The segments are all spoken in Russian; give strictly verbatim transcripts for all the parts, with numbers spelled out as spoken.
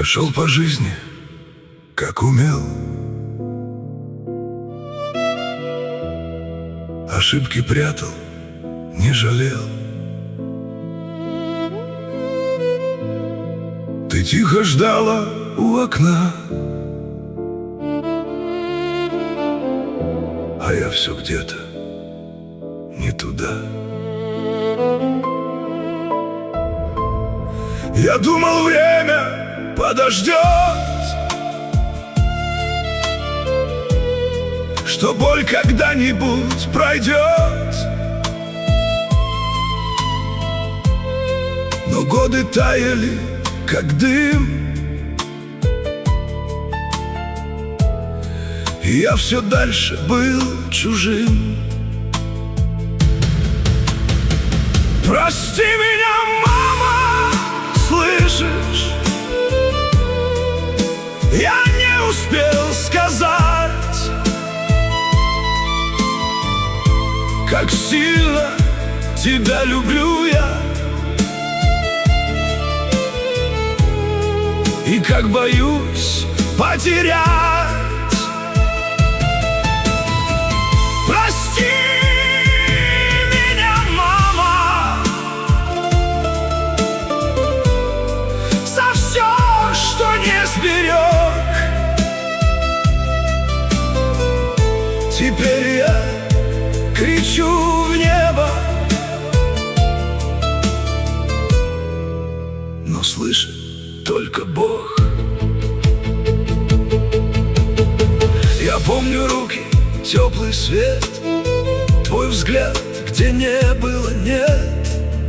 шел по жизни, как умел. Ошибки прятал, не жалел. Ты тихо ждала у окна, а я все где-то не туда. Я думал, время подождет, что боль когда-нибудь пройдет. Но годы таяли, как дым, и я все дальше был чужим. Прости меня, мама, слышишь? Я не успел сказать, как сильно тебя люблю я, и как боюсь потерять. Прости меня, мама, за все, что не сберег. Теперь я кричу в небо, но слышит только Бог. Я помню руки, теплый свет, твой взгляд, где не было нет.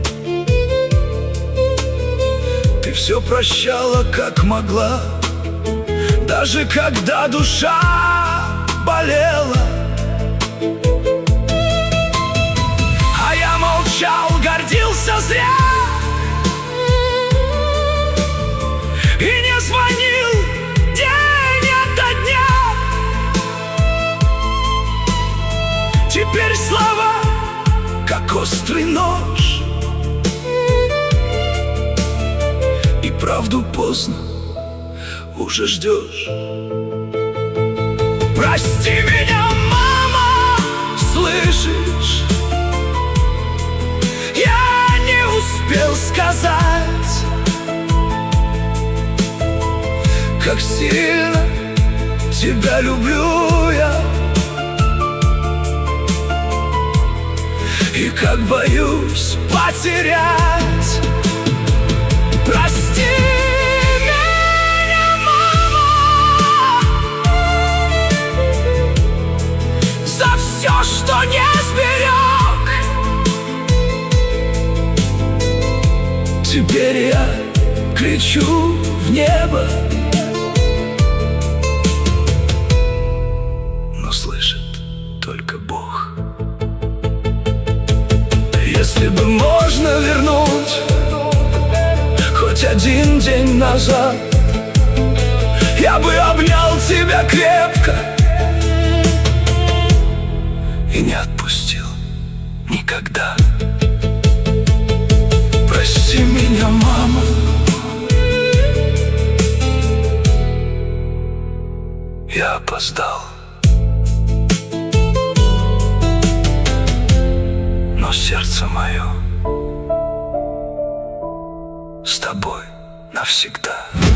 Ты все прощала, как могла, даже когда душа болела. А я молчал, гордился зря и не звонил день ото дня. Теперь слова, как острый нож, и правду поздно уже ждешь. Прости меня, мама, слышишь? Я не успел сказать, как сильно тебя люблю я, и как боюсь потерять. Прости меня, мама, за все, что не сберег. Теперь я кричу в небо, но слышит только Бог. Если бы можно вернуть хоть один день назад, я бы обнял тебя крепко и не отпустил никогда. Прости меня, мама, я опоздал, но сердце мое с тобой навсегда.